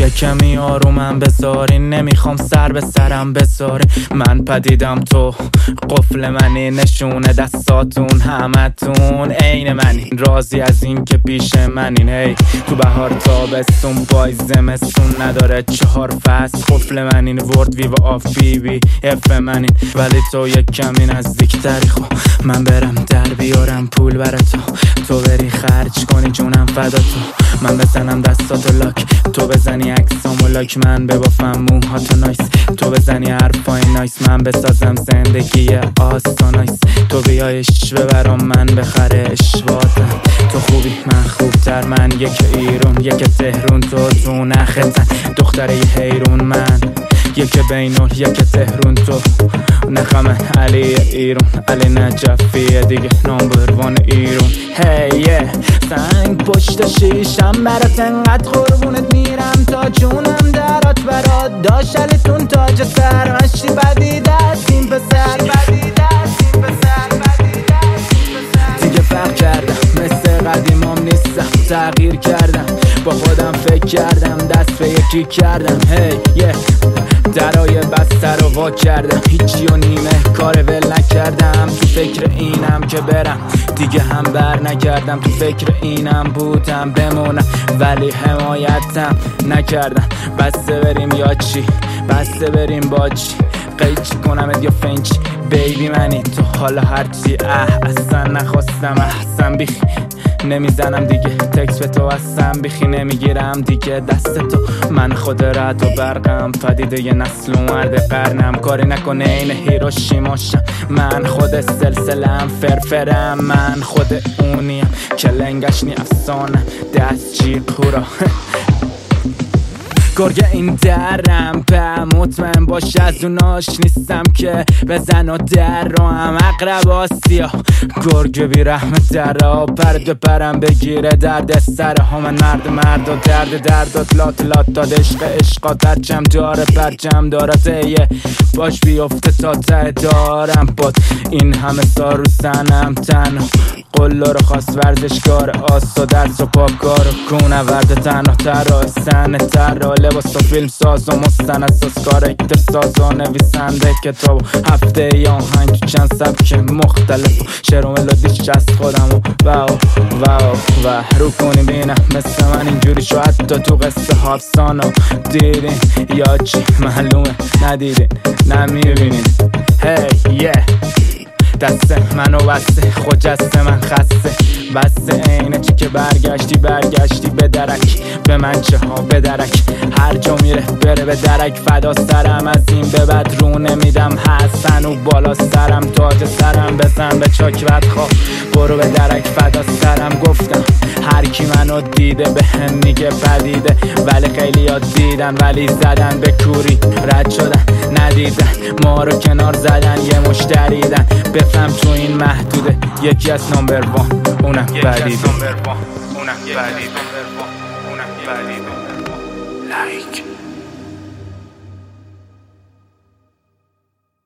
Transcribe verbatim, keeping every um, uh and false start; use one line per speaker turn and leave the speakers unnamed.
یه کمی آرومم بذارین، نمیخوام سر به سرم بذارین. من پدیدم تو قفل منی، نشونه دستاتون همتون عین منین، راضی از این که پیش منین. هی تو بهار تابستون پای زمستون نداره چهار فصل، قفل منین ورد ویو آف بی بی اف منین. ولی تو یک کمی نزدیکتری، خب من برم در بیارم پول برا تو، تو بری خرج کنی جونم فدا تو. من بزنم دستاتو لاک، تو بزنی عکسامو لایک، من ببافم موهاتو نایس، تو بزنی حرفای نایس، من بسازم زندگی آسانایس. تو بیایش ببرم من بخرش واتم، تو خوبی من خوبتر، من یک ایرون یک تهرون، تو تو نختن دختره ی حیرون، من یک بینون یک تهرون، تو نخم علی ایرون، علی نجفیه دیگه نامبر وان ایرون. هی سنگ پشت شیشم برات انقدر قربونت میرم تا جونم درات برات داشت، علیتون تاج سر مشی بدی دست این پسر، دیگه فرق کردم مثل قدیمام نیستم، تغییر کردم با خودم فکر کردم، دست به یکی کردم. هی یه درای بستر رو وا کردم، هیچی و نیمه کار ول نکردم، تو فکر اینم که برم دیگه هم بر نگردم، تو فکر اینم بودم بمونم ولی حمایتم نکردم. بسته بریم یا چی، بسته بریم با چی، قیچی کنمت یا فنچی بیبی منی تو، حالا هرچی اه اصلا نخواستم احسن بیخی نمیزنم دیگه تکس به تو هستم، بیخی نمیگیرم دیگه دست تو. من خود رد و برقم، پدیده یه نسل و مرد قرنم، کاری نکنه این هیروشیماشم، من خود سلسلم فرفرم، من خود اونیم که لنگش نی افسانم دست چی کورا گرگه این درم به مطمئن باش از اوناش نیستم که بزن و در رو هم اقرب آسیا، گرگه بی رحم درها پرد پرم بگیره درد سر ها، من مرد مرد و درد دردات لات لات داد، عشق عشقا پرچم داره پرچم دارد، یه باش بیفته تا ته دارم باد این همه سال رو سنم تنها، قلو رو خواست ورزشکار آس و درس و پاکار و کونه ورد تنها تر سن تر لباس و فیلم ساز و مستند سازکار اکتر ساز و نویسنده کتاب هفته یا آهنگ تو چند سبک مختلف و شعر و ملودیش از خودم و واو واو و رو کنی بینم مثل من اینجوری شو حتی تو قصه ها افسانه دیدین یا چی معلومه ندیدین نمیبینین. هی یه دست منو بسته خجسته من خسته بسته اینه چی که برگشتی برگشتی به درک به من چه ها به درک هر جا میره بره به درک فدا سرم از این به بعد رو نمیدم حسن و بالا سرم تاج سرم بزن به چاک بدخواه برو به درک فدا سرم گفتم هر کی منو دیده به هم میگه پدیده ولی خیلی یاد دیدن ولی زدن به کوری رد شدن ندیدن ما رو کنار زدن یه مشتریدن بفهم تو این محدوده یکی از نمبر وان اونم پدیده اونم پدیده لایک